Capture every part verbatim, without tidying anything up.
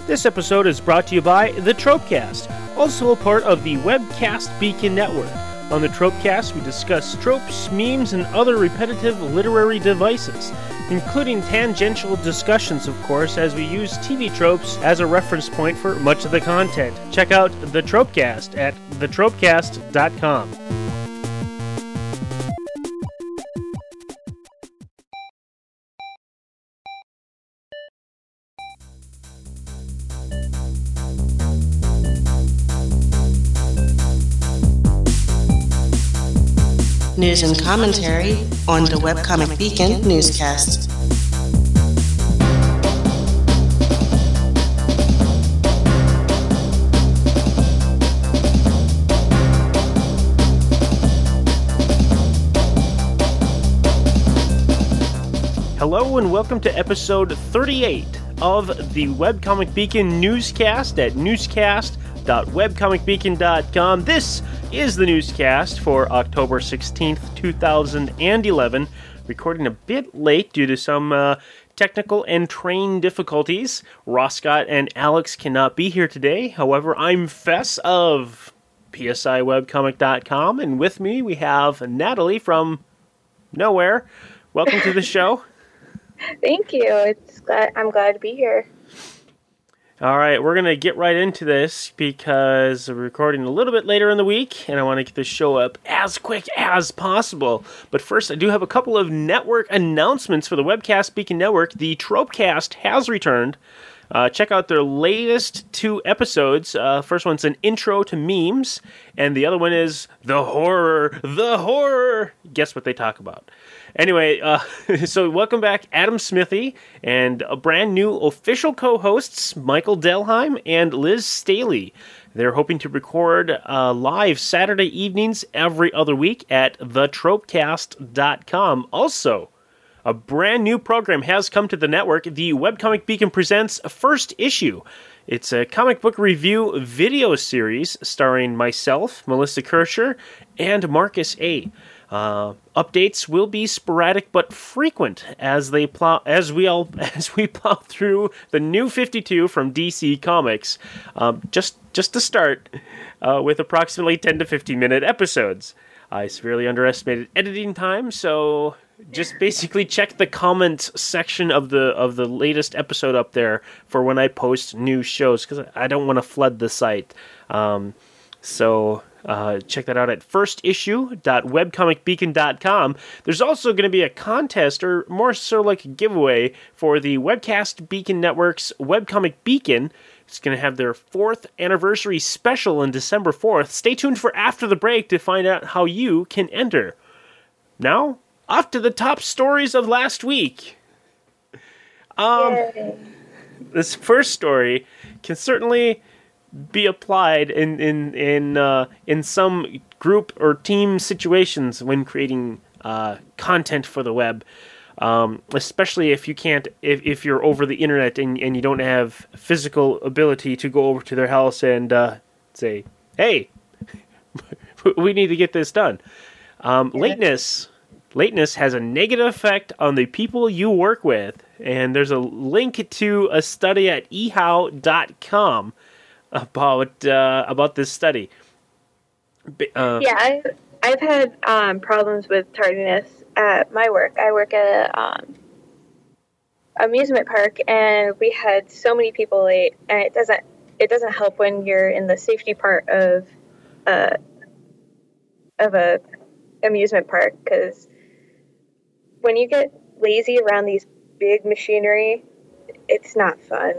This episode is brought to you by the Tropecast, also a part of the Webcast Beacon Network. On the Tropecast, we discuss tropes, memes, and other repetitive literary devices, including tangential discussions, of course, as we use T V tropes as a reference point for much of the content. Check out the Tropecast at the tropecast dot com. News and commentary on the Webcomic Beacon newscast. Hello and welcome to episode thirty-eight of the Webcomic Beacon newscast at newscast dot webcomic beacon dot com. This is the newscast for October sixteenth, two thousand eleven, recording a bit late due to some uh, technical and train difficulties. Ross Scott and Alex cannot be here today. However, I'm Fess of P S I webcomic dot com, and with me we have Natalie from nowhere. Welcome to the show. Thank you. It's glad I'm glad to be here. All right, we're going to get right into this because we're recording a little bit later in the week, and I want to get this show up as quick as possible. But first, I do have a couple of network announcements for the Webcast Beacon Network. The Tropecast has returned. Uh, check out their latest two episodes. Uh, first one's an intro to memes, and the other one is the horror, the horror. Guess what they talk about. Anyway, uh, so welcome back, Adam Smithy, and a brand new official co-hosts, Michael Delheim and Liz Staley. They're hoping to record uh, live Saturday evenings every other week at the tropecast dot com. Also, a brand new program has come to the network. The Webcomic Beacon presents First Issue. It's a comic book review video series starring myself, Melissa Kirscher, and Marcus A. Uh, updates will be sporadic but frequent as they plow as we all as we plow through the new fifty-two from D C Comics. Um, just just to start uh, with approximately ten to fifteen minute episodes. I severely underestimated editing time, so just basically check the comments section of the of the latest episode up there for when I post new shows, because I don't want to flood the site. Um, so. Uh, check that out at first issue dot webcomic beacon dot com. There's also going to be a contest, or more so like a giveaway, for the Webcast Beacon Network's Webcomic Beacon. It's going to have their fourth anniversary special on December fourth. Stay tuned for after the break to find out how you can enter. Now, off to the top stories of last week. Um, Yay. This first story can certainly be applied in in in uh, in some group or team situations when creating uh, content for the web, um, especially if you can't if, if you're over the internet and, and you don't have physical ability to go over to their house and uh, say, "Hey, we need to get this done." Um, Yeah. Lateness. Lateness has a negative effect on the people you work with, and there's a link to a study at e how dot com about uh, about this study. Uh, Yeah, I, I've had um, problems with tardiness at my work. I work at an um, amusement park, and we had so many people late, and it doesn't it doesn't help when you're in the safety part of uh, of a amusement park, because when you get lazy around these big machinery, it's not fun.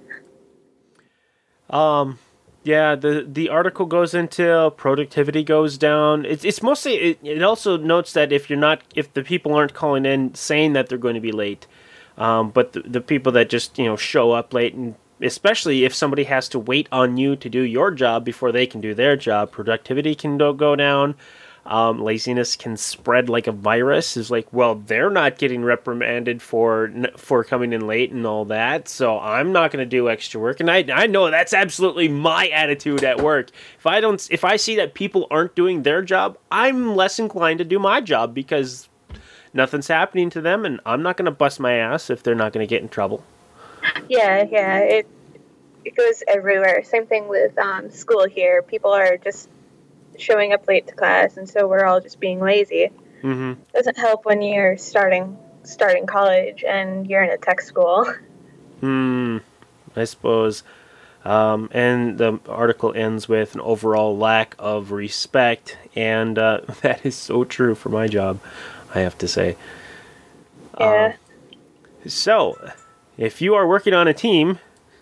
Um, yeah, the the article goes into productivity goes down. It's it's mostly it, it also notes that if you're not if the people aren't calling in saying that they're going to be late, um, but the, the people that just you know show up late, and especially if somebody has to wait on you to do your job before they can do their job, productivity can go go down. Um, laziness can spread like a virus. Is like, well, they're not getting reprimanded for for coming in late and all that, so I'm not going to do extra work. And I I know that's absolutely my attitude at work. If I don't, if I see that people aren't doing their job, I'm less inclined to do my job because nothing's happening to them, and I'm not going to bust my ass if they're not going to get in trouble. Yeah, yeah. It it goes everywhere. Same thing with um, school here. People are just showing up late to class, and so we're all just being lazy. Mm-hmm. Doesn't help when you're starting starting college and you're in a tech school. Hmm. I suppose. Um, and the article ends with an overall lack of respect, and uh, that is so true for my job, I have to say. Yeah. Um, so, if you are working on a team,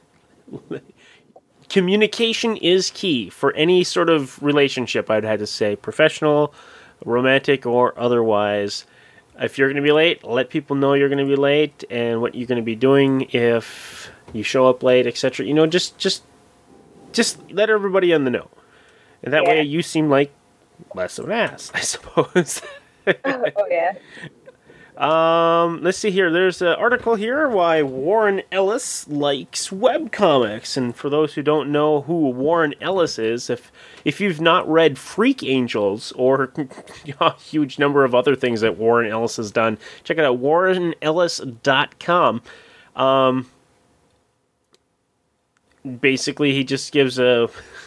communication is key for any sort of relationship, I'd have to say, professional, romantic, or otherwise. If you're going to be late, let people know you're going to be late and what you're going to be doing if you show up late, et cetera. You know, just just just let everybody in the know. And that Yeah. way you seem like less of an ass, I suppose. Oh, yeah. Um, let's see here. There's an article here why Warren Ellis likes webcomics. And for those who don't know who Warren Ellis is, if if you've not read Freak Angels or a huge number of other things that Warren Ellis has done, check it out, warren ellis dot com. Um, basically, he just gives a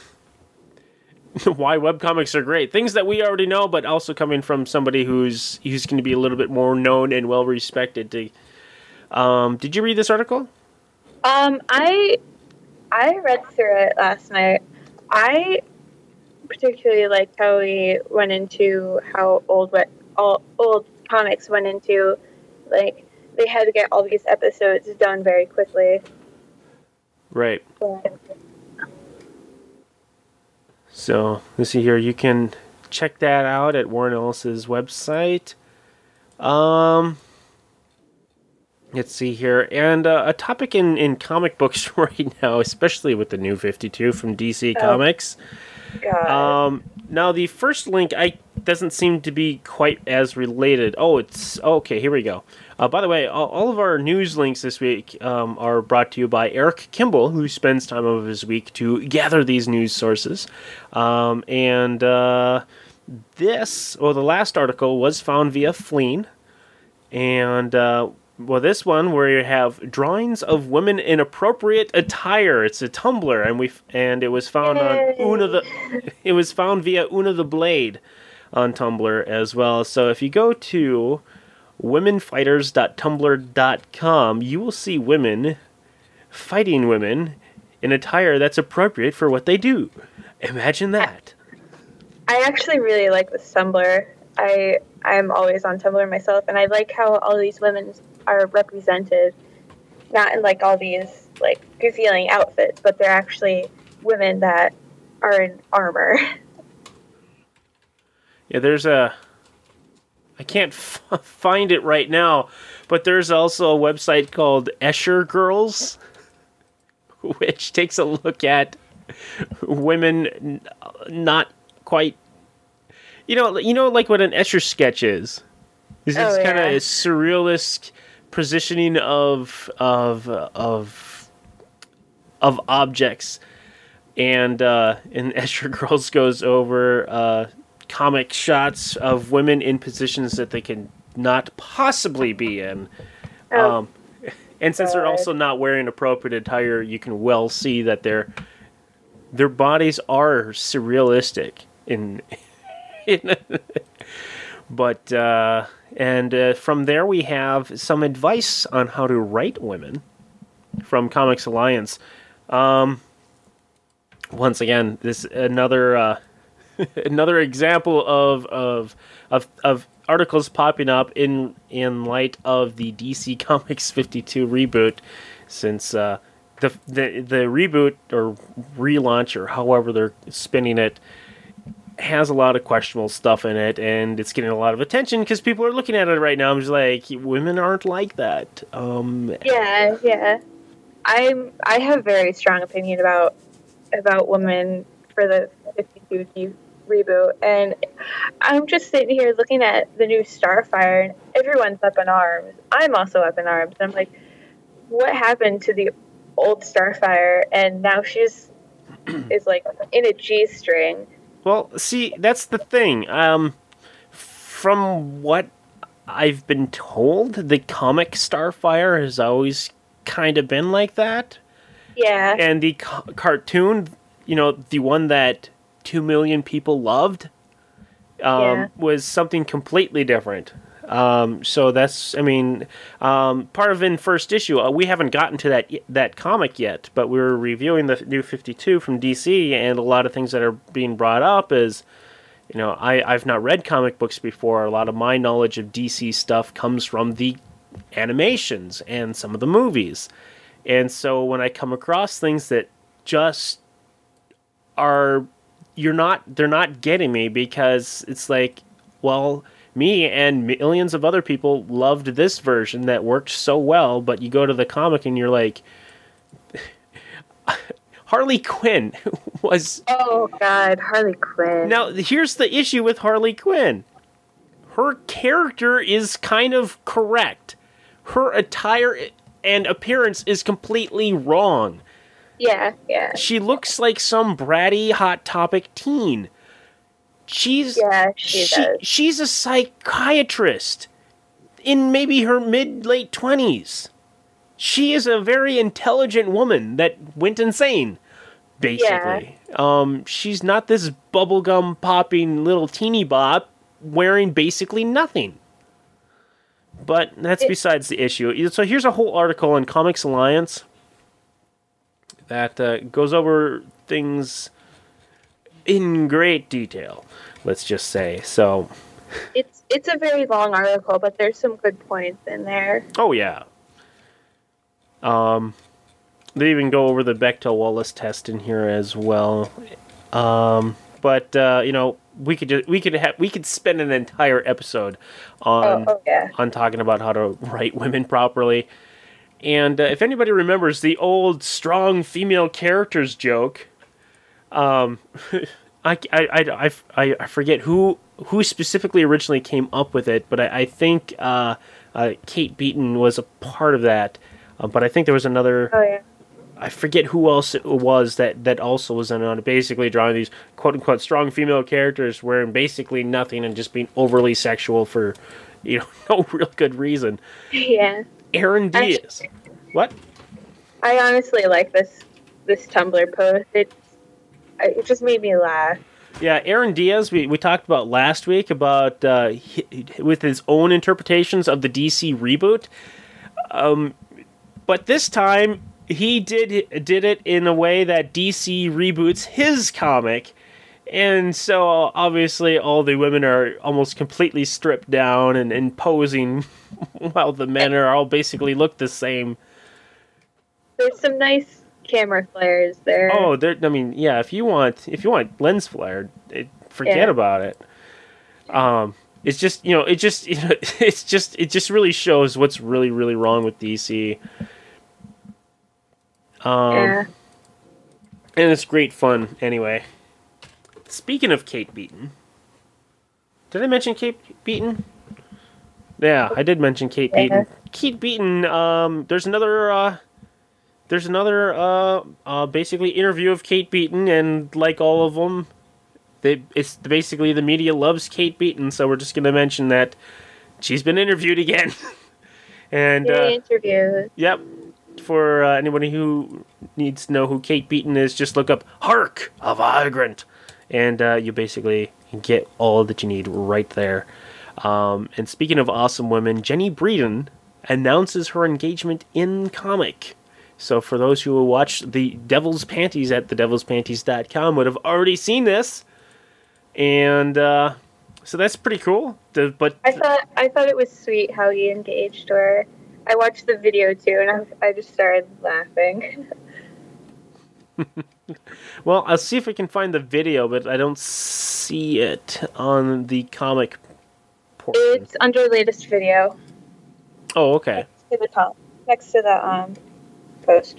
why webcomics are great. Things that we already know, but also coming from somebody who's who's going to be a little bit more known and well respected. To, um, did you read this article? Um, I I read through it last night. I particularly liked how he went into how old what all old comics went into, like they had to get all these episodes done very quickly. Right. But, So, let's see here. You can check that out at Warren Ellis's website. Um, let's see here. And uh, a topic in, in comic books right now, especially with the new fifty-two from D C Oh. Comics. God. Um, now, the first link I doesn't seem to be quite as related. Oh, it's... Okay, here we go. Uh, by the way, all, all of our news links this week um, are brought to you by Eric Kimball, who spends time of his week to gather these news sources. Um, and uh, this, well, the last article was found via Fleen. And, uh, well, this one where you have drawings of women in appropriate attire. It's a Tumblr, and we and it was found Yay. on Una the. It was found via Una the Blade on Tumblr as well. So if you go to women fighters dot tumblr dot com, you will see women fighting women in attire that's appropriate for what they do. Imagine that. I actually really like this Tumblr. I I'm always on Tumblr myself, and I like how all these women are represented, not in like all these like gazillion outfits, but they're actually women that are in armor. Yeah, there's a... I can't f- find it right now, but there's also a website called Escher Girls, which takes a look at women n- not quite... You know, you know, like what an Escher sketch is. Is this Oh, kind of yeah. surrealist positioning of of of of objects, and uh, and Escher Girls goes over uh, comic shots of women in positions that they can not possibly be in. Oh, Um, and since they're God. also not wearing appropriate attire, you can well see that their their bodies are surrealistic in. in but uh, and uh, from there we have some advice on how to write women from Comics Alliance. Um, once again, this another uh, another example of of of of articles popping up in in light of the D C Comics fifty-two reboot, since uh, the the the reboot or relaunch or however they're spinning it has a lot of questionable stuff in it, and it's getting a lot of attention because people are looking at it right now. I'm just like, women aren't like that. Um, yeah, yeah. I'm I have very strong opinion about about women for the fifty-two D reboot, and I'm just sitting here looking at the new Starfire, and everyone's up in arms. I'm also up in arms. I'm like, what happened to the old Starfire? And now she's is like in a G string. Well, see, that's the thing. Um, from what I've been told, the comic Starfire has always kind of been like that. Yeah. And the ca- cartoon, you know, the one that two million people loved, um, Yeah. was something completely different. Um, so that's, I mean, um, part of in first issue, uh, we haven't gotten to that that comic yet, but we were reviewing the New fifty-two from D C, and a lot of things that are being brought up is, you know, I, I've not read comic books before. A lot of my knowledge of D C stuff comes from the animations and some of the movies. And so when I come across things that just are, you're not, they're not getting me, because it's like, well, me and millions of other people loved this version that worked so well, but you go to the comic and you're like, Harley Quinn was... Oh, God, Harley Quinn. Now, here's the issue with Harley Quinn. Her character is kind of correct. Her attire and appearance is completely wrong. Yeah, yeah. She looks like some bratty Hot Topic teen. She's Yeah, she does. She's a psychiatrist in maybe her mid-late twenties. She is a very intelligent woman that went insane, basically. Yeah. Um, she's not this bubblegum popping little teeny bop wearing basically nothing. But that's it, besides the issue. So here's a whole article in Comics Alliance that uh, goes over things in great detail, let's just say. So it's it's a very long article, but there's some good points in there. Oh yeah. Um, they even go over the Bechdel-Wallace test in here as well. Um, but uh, you know, we could just, we could have we could spend an entire episode on oh, oh, yeah. on talking about how to write women properly. And uh, if anybody remembers the old strong female characters joke, um, I, I, I, I forget who who specifically originally came up with it, but I, I think uh, uh, Kate Beaton was a part of that. Uh, but I think there was another. Oh yeah. I forget who else it was that, that also was in on it, basically drawing these quote unquote strong female characters wearing basically nothing and just being overly sexual for, you know, no real good reason. Yeah. Aaron Diaz. I, what? I honestly like this this Tumblr post. It it just made me laugh. Yeah, Aaron Diaz, we, we talked about last week about uh, he, with his own interpretations of the D C reboot. Um, but this time he did did it in a way that D C reboots his comic. And so obviously all the women are almost completely stripped down and, and posing while the men are all basically look the same. There's some nice camera flares there. Oh, there. I mean, yeah. If you want, if you want lens flare, it, forget yeah. about it. Um, it's just you know, it just you know, it's just it just really shows what's really really wrong with D C. Um, yeah. And it's great fun anyway. Speaking of Kate Beaton, did I mention Kate Beaton? Yeah, I did mention Kate yeah. Beaton. Kate Beaton. Um, there's another. Uh, There's another, uh, uh, basically interview of Kate Beaton, and like all of them, they it's basically the media loves Kate Beaton, so we're just going to mention that she's been interviewed again. and uh, interviews. Yep. For uh, anybody who needs to know who Kate Beaton is, just look up "Hark! A Vagrant," and uh, you basically get all that you need right there. Um, and speaking of awesome women, Jenny Breeden announces her engagement in comic. So for those who watched the Devil's Panties at the devils panties dot com would have already seen this. And uh, so that's pretty cool. The, but I thought I thought it was sweet how he engaged her. I watched the video too, and I, I just started laughing. Well, I'll see if I can find the video, but I don't see it on the comic portion. It's under latest video. Oh, okay. Next to the top. Next to the um post.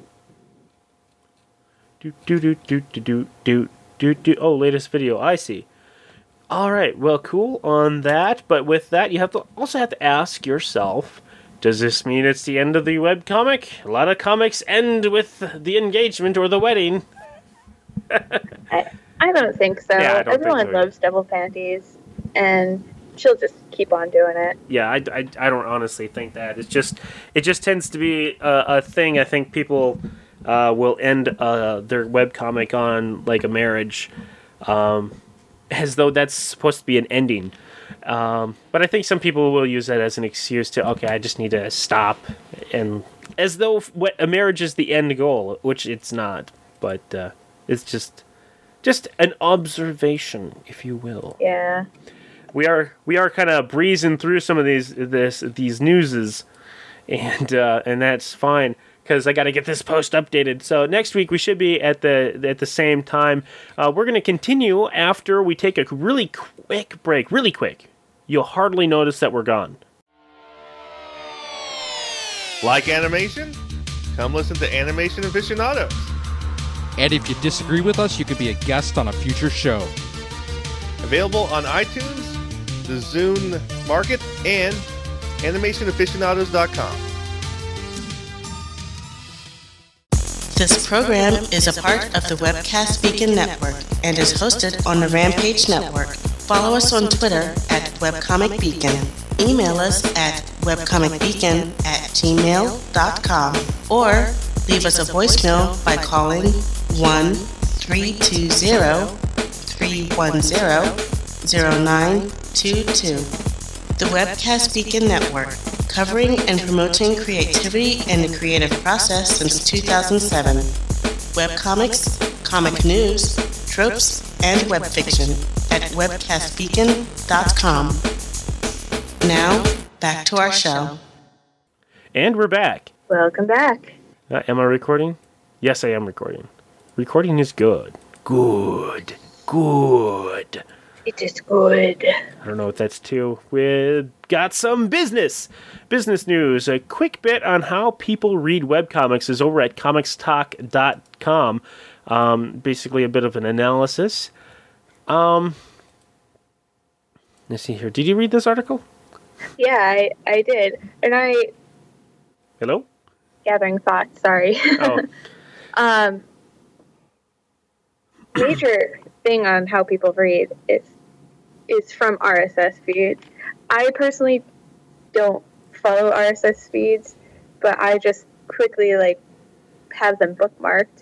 Do do do do do do do do do. Oh, latest video. I see. All right. Well, cool on that. But with that, you have to also have to ask yourself: does this mean it's the end of the webcomic? A lot of comics end with the engagement or the wedding. I, I don't think so. Yeah, I don't Everyone think so loves Devil Panties, and she'll just keep on doing it. Yeah, I, I, I don't honestly think that. It's just it just tends to be a, a thing. I think people uh, will end uh, their webcomic on like a marriage, um, as though that's supposed to be an ending. Um, but I think some people will use that as an excuse to, okay, I just need to stop, and as though what a marriage is the end goal, which it's not. But uh, it's just just an observation, if you will. Yeah. We are we are kind of breezing through some of these this these newses, and uh, and that's fine because I got to get this post updated. So next week we should be at the at the same time. Uh, we're going to continue after we take a really quick break, really quick. You'll hardly notice that we're gone. Like animation? Come listen to Animation Aficionados. And if you disagree with us, you could be a guest on a future show. Available on iTunes, the Zune Market, and animation aficionados dot com. This program is a part of the Webcast Beacon Network and is hosted on the Rampage Network. Follow us on Twitter at Webcomic Beacon. Email us at webcomicbeacon at gmail dot com or leave us a voicemail by calling one three two zero three one zero zero nine two two. The Webcast Beacon Network, covering and promoting creativity and the creative process since two thousand seven. Webcomics, comic news, tropes, and web fiction at webcast beacon dot com. Now, back to our show. And we're back. Welcome back. Uh, am I recording? Yes, I am recording. Recording is good. Good. Good. It is good. I don't know what that's to. We got some business. Business news. A quick bit on how people read webcomics is over at comics talk dot com. Um, basically a bit of an analysis. Um, let's see here. Did you read this article? Yeah, I, I did. And I... Hello? Gathering thoughts, sorry. Oh. um, major thing on how people read is is from R S S feeds. I personally don't follow R S S feeds, but I just quickly like have them bookmarked.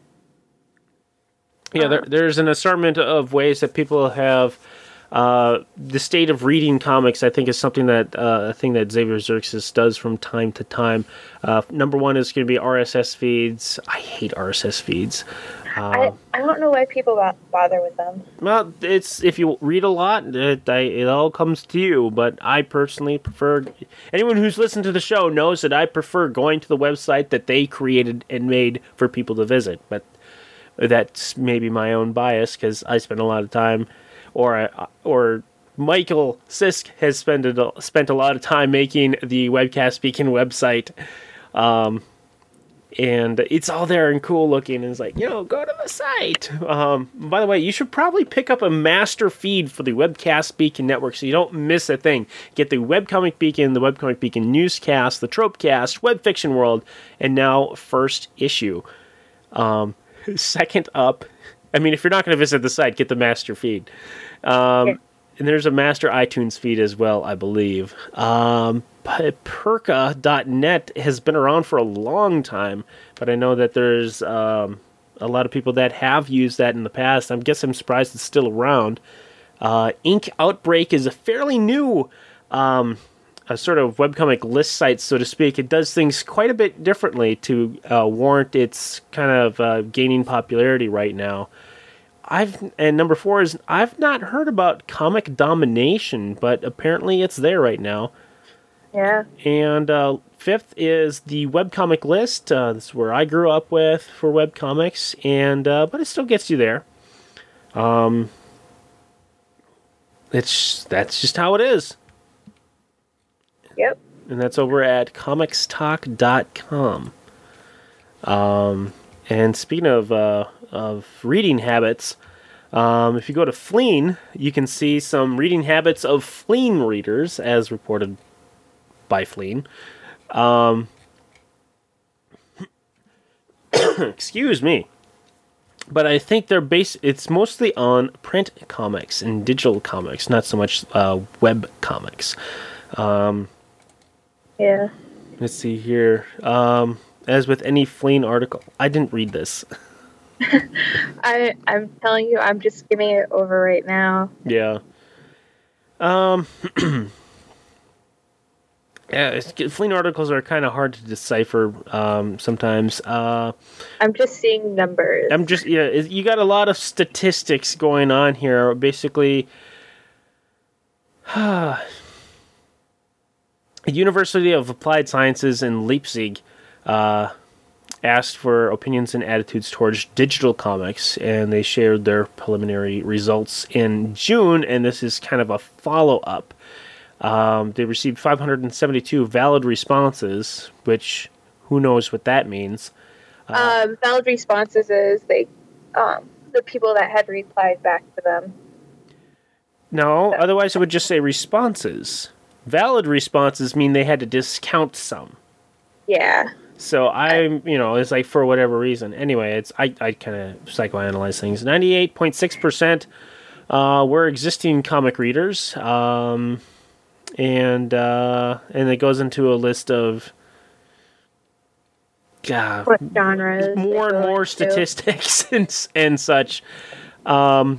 Yeah, there, there's an assortment of ways that people have uh, the state of reading comics. I think is something that uh, a thing that Xavier Xerxes does from time to time. Uh, number one is going to be R S S feeds. I hate R S S feeds. Uh, I, I don't know why people bother with them. Well, it's if you read a lot, it, I, it all comes to you. But I personally prefer. Anyone who's listened to the show knows that I prefer going to the website that they created and made for people to visit. But that's maybe my own bias because I spend a lot of time, or or Michael Sisk has spent a, spent a lot of time making the Webcast Beacon website. Um, And it's all there and cool looking. And it's like, you know, go to the site. Um, by the way, you should probably pick up a master feed for the Webcast Beacon Network so you don't miss a thing. Get the Webcomic Beacon, the Webcomic Beacon Newscast, the Tropecast, Web Fiction World, and now First Issue. Um, second up, I mean, if you're not going to visit the site, get the master feed. Um, yeah. And there's a master iTunes feed as well, I believe. Um... Perka dot net has been around for a long time, but I know that there's um, a lot of people that have used that in the past. I guess I'm surprised it's still around. Uh, Ink Outbreak is a fairly new um, a sort of webcomic list site, so to speak. It does things quite a bit differently to uh, warrant its kind of uh, gaining popularity right now. I've and number four is I've not heard about Comic Domination, but apparently it's there right now. Yeah. And uh, fifth is the webcomic list. Uh, this is where I grew up with for webcomics, and uh, but it still gets you there. Um, it's that's just how it is. Yep. And that's over at comics talk dot com. Um, and speaking of uh, of reading habits, um, if you go to Fleen, you can see some reading habits of Fleen readers, as reported by Fleen. Um, excuse me. But I think they're based, it's mostly on print comics and digital comics, not so much uh, web comics. Um, yeah. Let's see here. Um, as with any Flean article, I didn't read this. I I'm telling you, I'm just skimming it over right now. Yeah. Um. Yeah, it's, Flean articles are kind of hard to decipher um, sometimes. Uh, I'm just seeing numbers. I'm just yeah. it- You got a lot of statistics going on here. Basically, University of Applied Sciences in Leipzig uh, asked for opinions and attitudes towards digital comics, and they shared their preliminary results in June. And this is kind of a follow up. Um, they received five hundred seventy-two valid responses, which who knows what that means. Uh, um, valid responses is they, um, the people that had replied back to them. no, otherwise it would just say responses. Valid responses mean they had to discount some. Yeah. So I'm, you know, it's like for whatever reason. Anyway, it's I, I kind of psychoanalyze things. ninety-eight point six percent uh, were existing comic readers. Um... And uh, and it goes into a list of God, What genres? more they and go more into. statistics and s- and such. Um,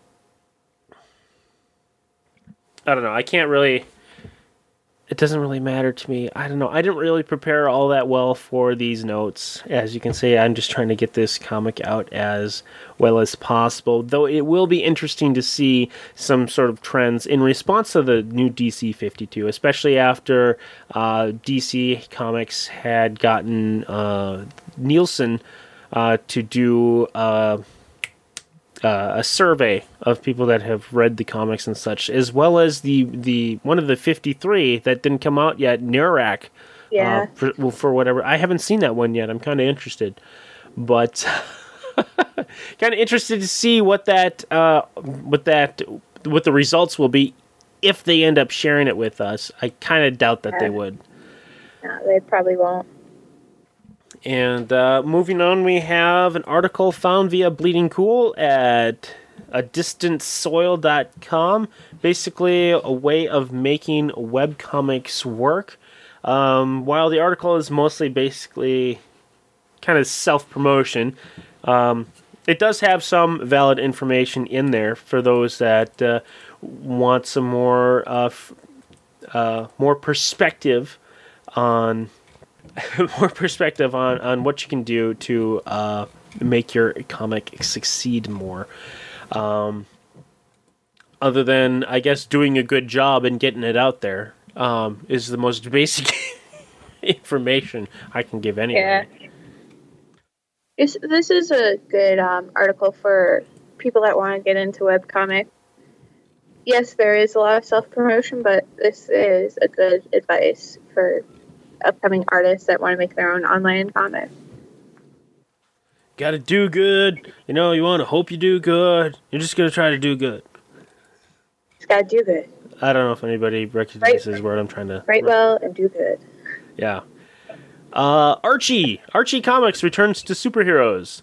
I don't know. I can't really. It doesn't really matter to me. I don't know. I didn't really prepare all that well for these notes. As you can see, I'm just trying to get this comic out as well as possible. Though it will be interesting to see some sort of trends in response to the new D C fifty-two, especially after uh, D C Comics had gotten uh, Nielsen uh, to do uh, uh, a survey of people that have read the comics and such, as well as the, the one of the fifty-three that didn't come out yet, Nurak. Yeah. Uh, for, well, for whatever. I haven't seen that one yet. I'm kind of interested. But kind of interested to see what that, uh, what that, what the results will be if they end up sharing it with us. I kind of doubt that Yeah. they would. No, they probably won't. And uh, moving on, we have an article found via Bleeding Cool at a distant soil dot com. Basically, a way of making webcomics work. Um, while the article is mostly basically kind of self-promotion, um, it does have some valid information in there for those that uh, want some more uh, f- uh, more perspective on more perspective on, on what you can do to uh, make your comic succeed more. Um, other than, I guess, doing a good job and getting it out there um, is the most basic information I can give anybody. Yeah. This, this is a good um, article for people that want to get into webcomic. Yes, there is a lot of self-promotion, but this is a good advice for upcoming artists that want to make their own online comic. Gotta do good. You know, you want to hope you do good. You're just gonna try to do good. Just gotta do good. I don't know if anybody recognizes what I'm trying to... Write well and do good. Yeah. Uh, Archie. Archie Comics returns to superheroes.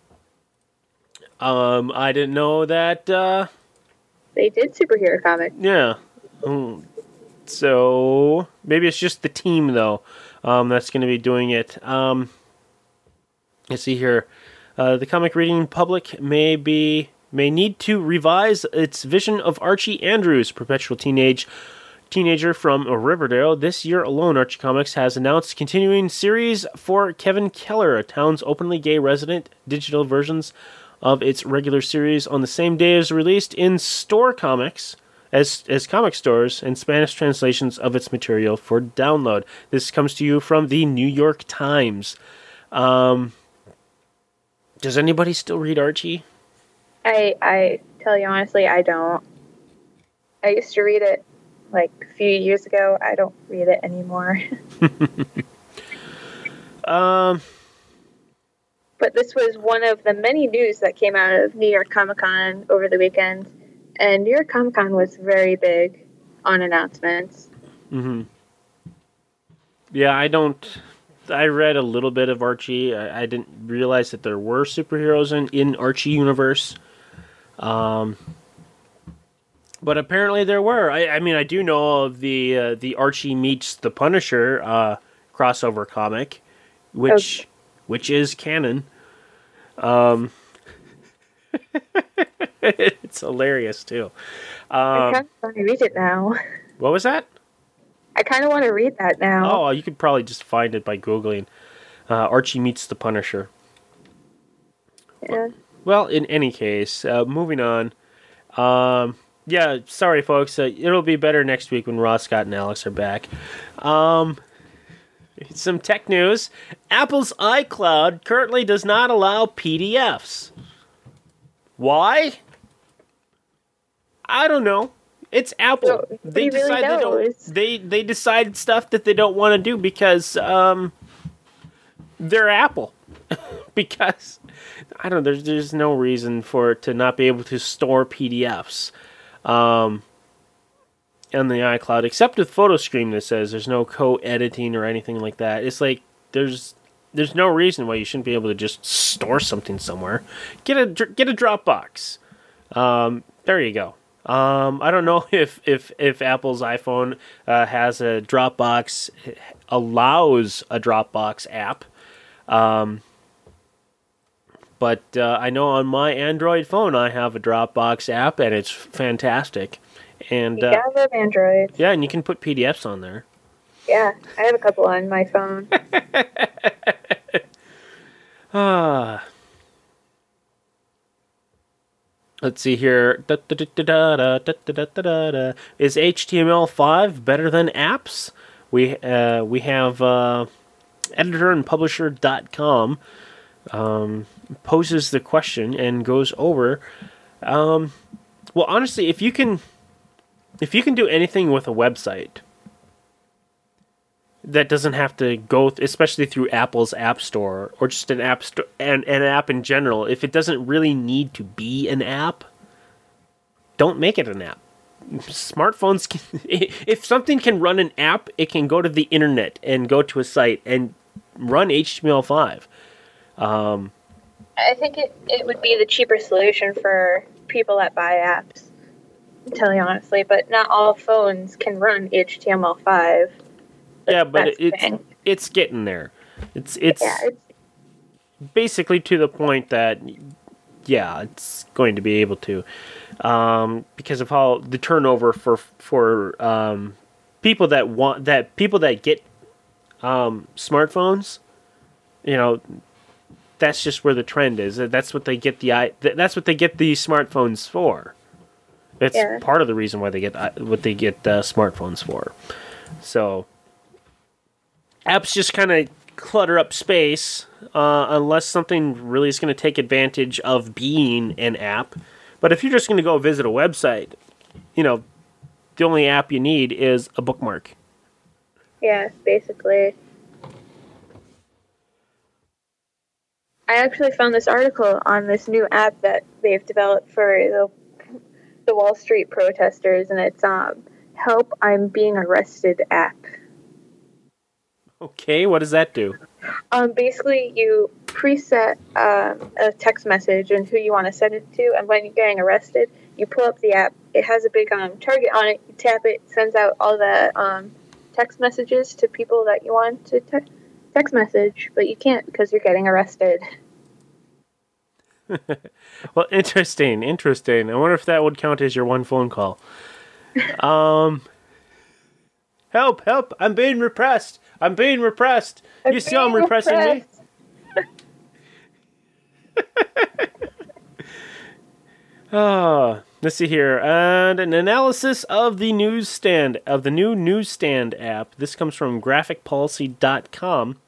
Um, I didn't know that, uh... They did superhero comic. Yeah. Mm. So, maybe it's just the team, though, um, that's going to be doing it. Um, let's see here. Uh, the comic reading public may be may need to revise its vision of Archie Andrews, perpetual teenage teenager from Riverdale. This year alone, Archie Comics has announced continuing series for Kevin Keller, a town's openly gay resident. Digital versions of its regular series on the same day as released in store comics. As, as comic stores and Spanish translations of its material for download. This comes to you from the New York Times. Um, does anybody still read Archie? I I tell you honestly, I don't. I used to read it like a few years ago. I don't read it anymore. um, but this was one of the many news that came out of New York Comic Con over the weekend. And New York Comic Con was very big on announcements. Mm-hmm. Yeah, I don't... I read a little bit of Archie. I, I didn't realize that there were superheroes in, in Archie universe. Um, but apparently there were. I, I mean, I do know of the uh, the Archie meets the Punisher uh, crossover comic, which Okay. which is canon. Um, it's hilarious too. I Um, kind of want to read it now. what was that? I kind of want to read that now. Oh, you could probably just find it by googling uh, Archie meets the Punisher. Yeah. Well, in any case, uh, moving on. Um, yeah, sorry, folks. Uh, it'll be better next week when Ross, Scott, and Alex are back. Um, some tech news. Apple's iCloud currently does not allow P D Fs. Why? I don't know. It's Apple. So, they nobody really decide they don't. knows. They they decide stuff that they don't want to do because um, they're Apple. Because I don't know, there's there's no reason for it to not be able to store P D Fs um, in the iCloud, except with PhotoStream that says there's no co-editing or anything like that. It's like there's there's no reason why you shouldn't be able to just store something somewhere. Get a get a Dropbox. Um, there you go. Um, I don't know if if if Apple's iPhone uh, has a Dropbox, allows a Dropbox app. Um, But uh, I know on my Android phone I have a Dropbox app, and it's fantastic. And You uh, gotta love Android. yeah, and you can put P D Fs on there. Yeah, I have a couple on my phone. Ah, let's see here. Da, da, da, da, da, da, da, da, da, da. Is H T M L five better than apps? We uh, we have uh, editor and publisher dot com. Um, poses the question and goes over. Um, well, honestly, if you can, if you can do anything with a website that doesn't have to go, th- especially through Apple's App Store or just an app store and an app in general, if it doesn't really need to be an app, don't make it an app. Smartphones can, if something can run an app, it can go to the internet and go to a site and run H T M L five. Um, I think it, it would be the cheaper solution for people that buy apps, to tell you honestly, but not all phones can run H T M L five. yeah, but That's the it's thing. it's getting there. It's it's Yeah, it's, basically to the point that yeah, it's going to be able to, um, because of how the turnover for for um, people that want that people that get um, smartphones, you know. That's just where the trend is. That's what they get the i. That's what they get the smartphones for. It's Yeah. part of the reason why they get i- what they get uh, smartphones for. So apps just kind of clutter up space uh, unless something really is going to take advantage of being an app. But if you're just going to go visit a website, you know, the only app you need is a bookmark. yeah, basically. I actually found this article on this new app that they've developed for the the Wall Street protesters, and it's um "Help, I'm Being Arrested" app. Okay, what does that do? Um, basically, you preset um, a text message and who you want to send it to, and when you're getting arrested, you pull up the app. It has a big um, target on it. You tap it, sends out all the um, text messages to people that you want to te- text message, but you can't because you're getting arrested. Well, interesting, interesting. I wonder if that would count as your one phone call. Um, help, help! I'm being repressed. I'm being repressed. I'm You see how I'm being repressing me? repressed. Ah, let's see here. And an analysis of the newsstand, of the new newsstand app. This comes from graphic policy dot com.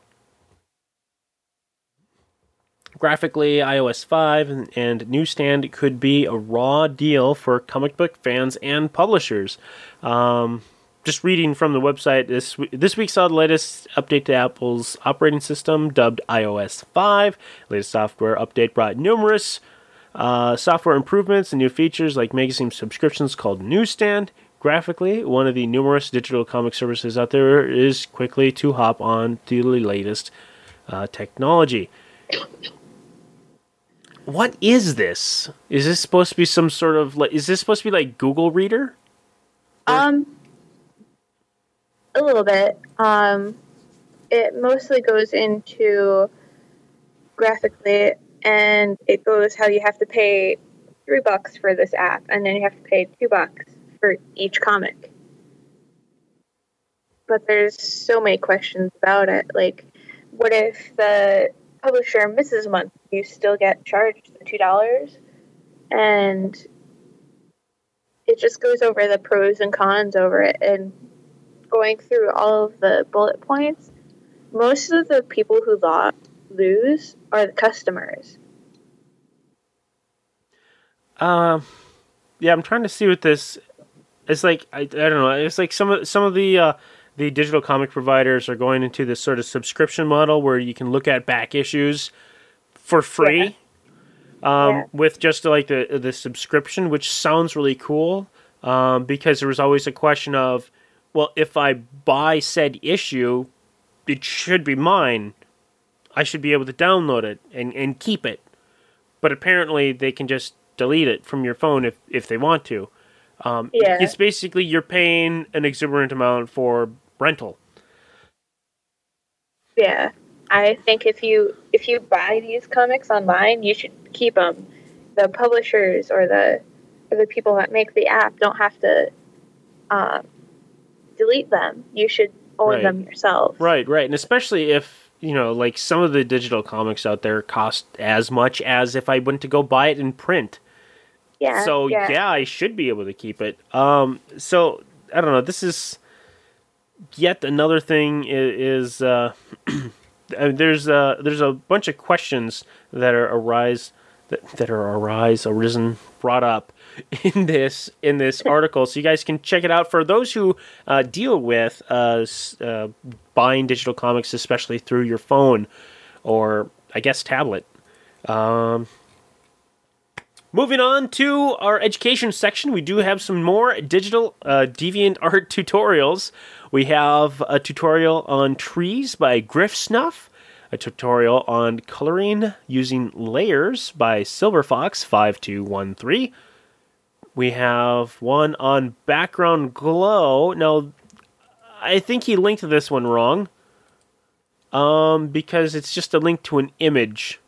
Graphically, iOS five and, and Newsstand could be a raw deal for comic book fans and publishers. Um, just reading from the website, this this week saw the latest update to Apple's operating system, dubbed iOS five. Latest software update brought numerous uh, software improvements and new features like magazine subscriptions called Newsstand. Graphically, one of the numerous digital comic services out there is quickly to hop on to the latest uh, technology. What is this? Is this supposed to be some sort of like? Is this supposed to be like Google Reader? Um, a little bit. Um, it mostly goes into graphically, and it goes how you have to pay three bucks for this app, and then you have to pay two bucks for each comic. But there's so many questions about it. Like, what if the publisher misses a month? You still get charged the two dollars, and it just goes over the pros and cons over it, and going through all of the bullet points. Most of the people who lo- lose are the customers. Um, yeah, I'm trying to see what this. It's like I, I don't know. It's like some of some of the uh, the digital comic providers are going into this sort of subscription model where you can look at back issues for free, yeah. Um, yeah. with just like the the subscription, which sounds really cool. Um, because there was always a question of, well, if I buy said issue, it should be mine. I should be able to download it and, and keep it. But apparently they can just delete it from your phone if, if they want to. Um, yeah. It's basically you're paying an exuberant amount for rental. Yeah. I think if you if you buy these comics online, you should keep them. The publishers or the or the people that make the app don't have to um, delete them. You should own right. them yourself. Right, right. And especially if, you know, like some of the digital comics out there cost as much as if I went to go buy it in print. Yeah. So, yeah, yeah I should be able to keep it. Um, so, I don't know. This is yet another thing is, is uh, there's, uh, there's a bunch of questions that are arise, that, that are arise, arisen, brought up in this in this article, so you guys can check it out. For those who uh, deal with uh, uh, buying digital comics, especially through your phone or I guess tablet. Um, moving on to our education section, we do have some more digital uh, DeviantArt tutorials. We have a tutorial on trees by Griff Snuff, a tutorial on coloring using layers by Silverfox five two one three. We have one on background glow. Now, I think he linked this one wrong, um, because it's just a link to an image,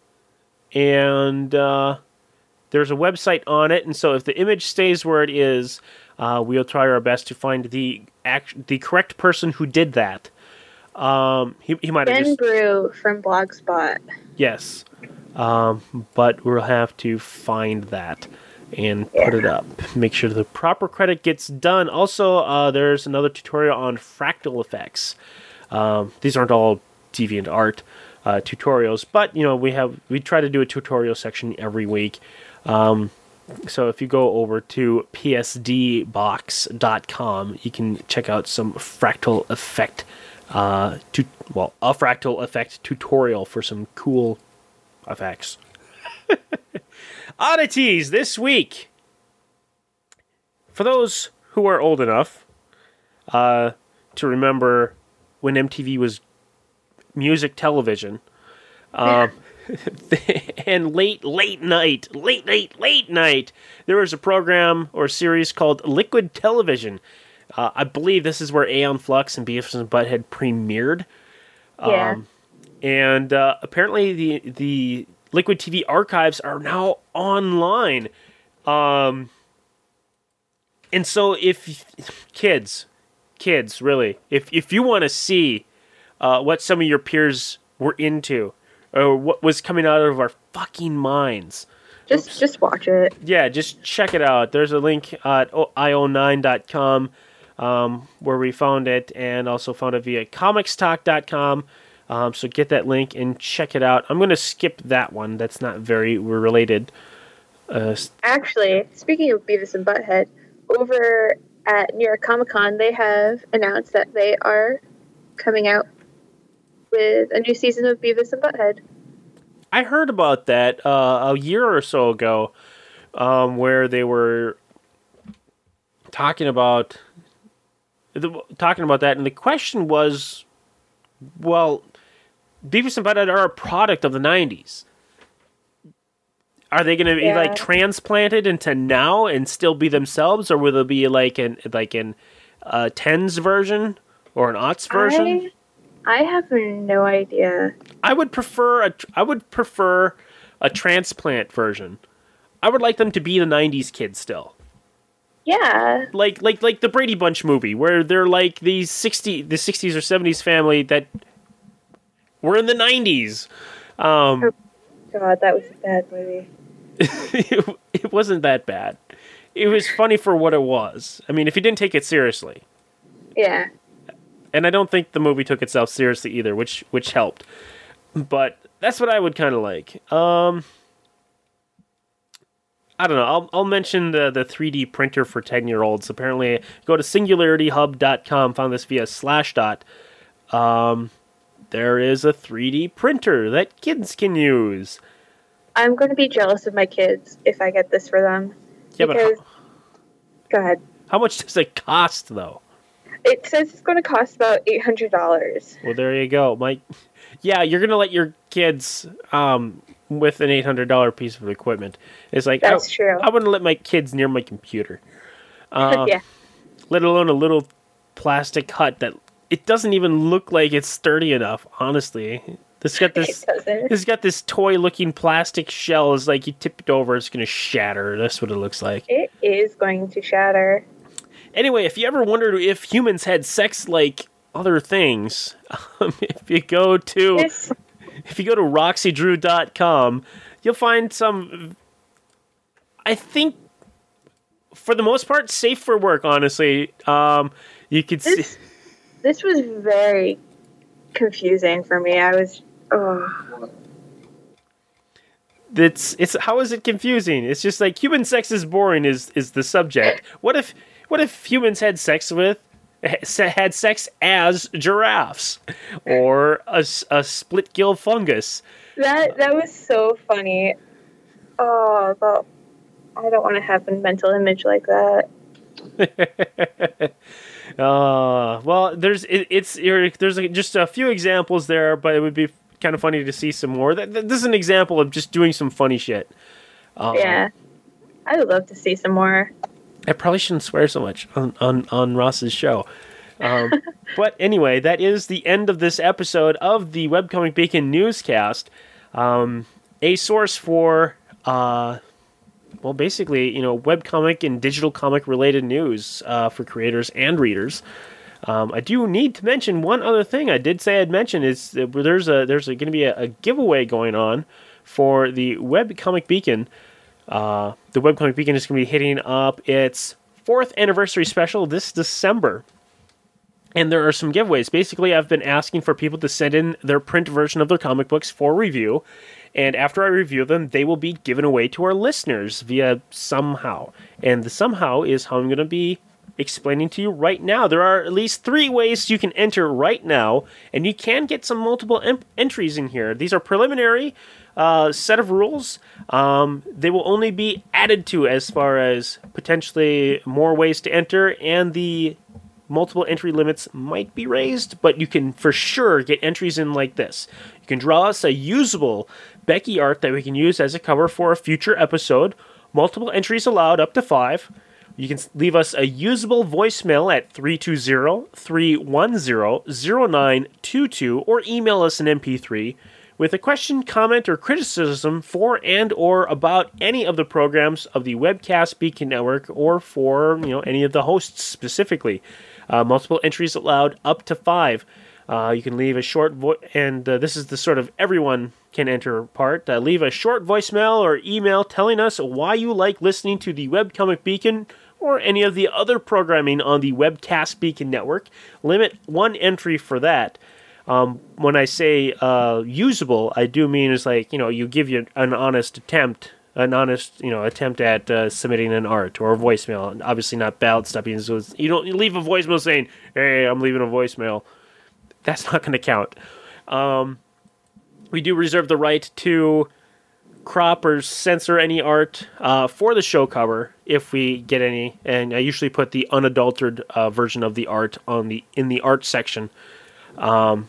and uh, there's a website on it. And so, if the image stays where it is, uh, we'll try our best to find the act- the correct person who did that. Um, he he might have Ben just Brew from Blogspot. yes, um, but we'll have to find that and put it up. Make sure the proper credit gets done. Also, uh, there's another tutorial on fractal effects. Um, these aren't all DeviantArt uh, tutorials, but you know we have we try to do a tutorial section every week. Um, so if you go over to p s d box dot com, you can check out some fractal effect. Uh, to, well, a fractal effect tutorial for some cool effects. Oddities this week. For those who are old enough uh, to remember when M T V was music television, um, and late, late night, late, late, late night, there was a program or series called Liquid Television. Uh, I believe this is where Aeon Flux and Beavis and Butthead premiered. Yeah. Um, and uh, apparently the the Liquid T V archives are now online. Um, and so if kids, kids, really, if if you want to see uh, what some of your peers were into or what was coming out of our fucking minds, Just Oops. just watch it. Yeah, just check it out. There's a link at i o nine dot com um, where we found it, and also found it via comics talk dot com. Um, so get that link and check it out. I'm going to skip that one. That's not very related. Uh, Actually, speaking of Beavis and Butthead, over at New York Comic Con, they have announced that they are coming out with a new season of Beavis and Butthead. I heard about that uh, a year or so ago, um, where they were talking about the, talking about that, and the question was, well, Beavis and Butthead are a product of the nineties. Are they going to be Yeah. like transplanted into now and still be themselves, or will they be like an like an uh, tens version or an aughts version? I have no idea. I would prefer a I would prefer a transplant version. I would like them to be the nineties kids still. Yeah. Like like like the Brady Bunch movie where they're like these sixty the sixties or seventies family that were in the nineties. Um oh, God, that was a bad movie. it, it wasn't that bad. It was funny for what it was. I mean, if you didn't take it seriously. Yeah. And I don't think the movie took itself seriously either, which which helped. But that's what I would kind of like. Um, I don't know. I'll I'll mention the the three D printer for ten-year-olds. Apparently, go to singularity hub dot com, found this via Slashdot. Um, there is a three D printer that kids can use. I'm going to be jealous of my kids if I get this for them. Yeah, because... but how, Go ahead. How much does it cost, though? It says it's going to cost about eight hundred dollars. Well, there you go. My, yeah, you're going to let your kids um, with an eight hundred dollars piece of equipment. It's like, That's I, true. I wouldn't let my kids near my computer. Uh, yeah. Let alone a little plastic hut that it doesn't even look like it's sturdy enough, honestly. This got this. It's got this toy-looking plastic shell. It's like you tip it over, it's going to shatter. That's what it looks like. It is going to shatter. Anyway, if you ever wondered if humans had sex like other things, um, if you go to This... if you go to roxy drew dot com, you'll find some. I think, for the most part, safe for work. Honestly, um, you could this, see. This was very confusing for me. I was. Oh. It's it's how is it confusing? It's just like human sex is boring. Is is the subject? What if what if humans had sex with had sex as giraffes or a, a split gill fungus? That that was so funny. Oh, but I don't want to have a mental image like that. uh, well, there's it, it's there's just a few examples there, but it would be kind of funny to see some more. That, this is an example of just doing some funny shit. Um, yeah, I would love to see some more. I probably shouldn't swear so much on on, on Ross's show. Um, but anyway, that is the end of this episode of the Webcomic Beacon newscast. Um, a source for, uh, well, basically, you know, webcomic and digital comic related news uh, for creators and readers. Um, I do need to mention one other thing. I did say I'd mention is that there's a there's going to be a, a giveaway going on for the Webcomic Beacon. Uh, the Webcomic Beacon is going to be hitting up its fourth anniversary special this December. And there are some giveaways. Basically, I've been asking for people to send in their print version of their comic books for review. And after I review them, they will be given away to our listeners via somehow. And the somehow is how I'm going to be explaining to you right now. There are at least three ways you can enter right now, and you can get some multiple em- entries in here. These are preliminary uh, set of rules. Um, they will only be added to as far as potentially more ways to enter, and the multiple entry limits might be raised, but you can for sure get entries in like this. You can draw us a usable Becky art that we can use as a cover for a future episode. Multiple entries allowed, up to five. You can leave us a usable voicemail at three two zero, three one zero, zero nine two two or email us an M P three with a question, comment, or criticism for and or about any of the programs of the Webcast Beacon Network or for, you know, any of the hosts specifically. Uh, multiple entries allowed, up to five. Uh, you can leave a short vo- and uh, this is the sort of everyone can enter part. Uh, leave a short voicemail or email telling us why you like listening to the Webcomic Beacon or any of the other programming on the Webcast Beacon Network. Limit one entry for that. Um, when I say uh, usable, I do mean is like, you know, you give you an honest attempt, an honest, you know, attempt at uh, submitting an art or a voicemail. And obviously not ballot stuffing. So it's, you don't you leave a voicemail saying, "Hey, I'm leaving a voicemail." That's not going to count. Um, we do reserve the right to crop or censor any art uh, for the show cover if we get any, and I usually put the unadulterated uh, version of the art on the in the art section. Um,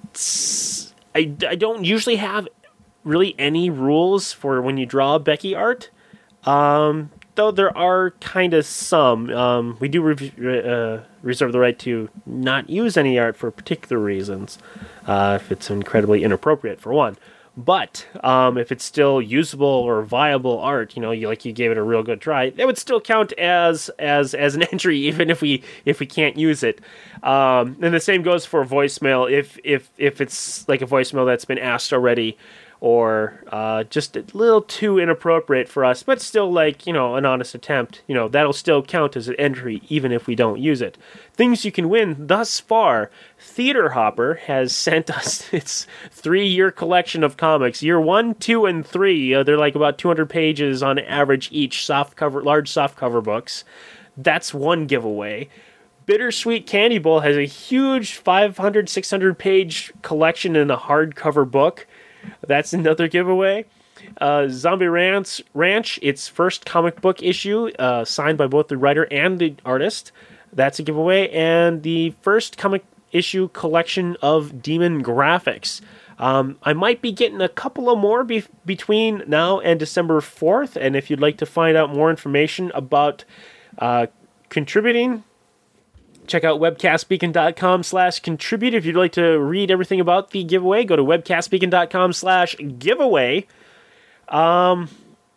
I, I don't usually have really any rules for when you draw Becky art. Um, though there are kind of some. Um, we do re- uh, reserve the right to not use any art for particular reasons, uh, if it's incredibly inappropriate, for one. But um, if it's still usable or viable art, you know, you, like you gave it a real good try, that would still count as as as an entry, even if we if we can't use it. Um, and the same goes for voicemail. If if if it's like a voicemail that's been asked already, or uh, just a little too inappropriate for us, but still like, you know, an honest attempt, you know, that'll still count as an entry even if we don't use it. Things you can win thus far. Theater Hopper has sent us its three-year collection of comics. Year one, two, and three. Uh, they're like about two hundred pages on average each, soft cover, large softcover books. That's one giveaway. Bittersweet Candy Bowl has a huge five hundred, six hundred page collection in a hardcover book. That's another giveaway. Uh, Zombie Ranch, Ranch, its first comic book issue, uh, signed by both the writer and the artist. That's a giveaway. And the first comic issue collection of Demon Graphics. Um, I might be getting a couple of more be- between now and December fourth. And if you'd like to find out more information about uh, contributing, check out webcastbeacon.com slash contribute. If you'd like to read everything about the giveaway, go to webcastbeacon.com slash giveaway. Um,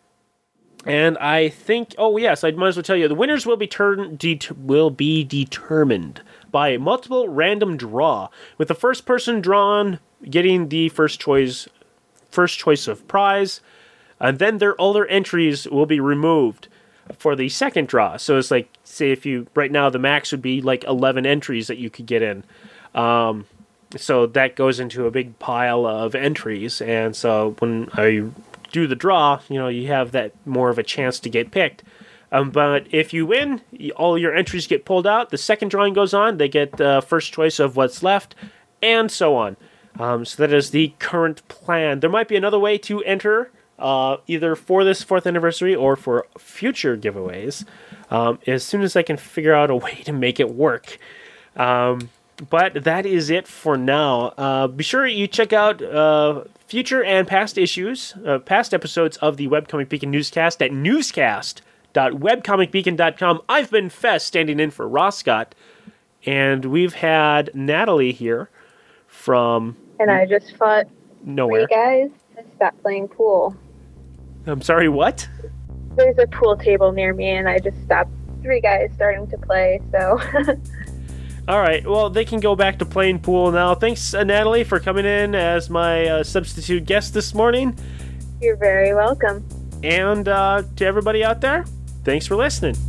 and I think, oh yes, I might as well tell you, the winners will be turn, det- will be determined by multiple random draw, with the first person drawn getting the first choice, first choice of prize, and then their other entries will be removed for the second draw. So it's like, say if you, right now the max would be like eleven entries that you could get in. Um, so that goes into a big pile of entries. And so when I do the draw, you know, you have that more of a chance to get picked. Um, but if you win, all your entries get pulled out. The second drawing goes on. They get the first choice of what's left, and so on. Um, so that is the current plan. There might be another way to enter, Uh, either for this fourth anniversary or for future giveaways, um, as soon as I can figure out a way to make it work. Um, but that is it for now. Uh, be sure you check out uh, future and past issues, uh, past episodes of the Webcomic Beacon newscast at newscast dot webcomic beacon dot com. I've been Fess, standing in for Ross Scott, and we've had Natalie here from... And I just fought nowhere. three guys to stop playing pool. I'm sorry, what? There's a pool table near me, and I just stopped three guys starting to play, so... All right, well, they can go back to playing pool now. Thanks, uh, Natalie, for coming in as my uh, substitute guest this morning. You're very welcome. And uh, to everybody out there, thanks for listening.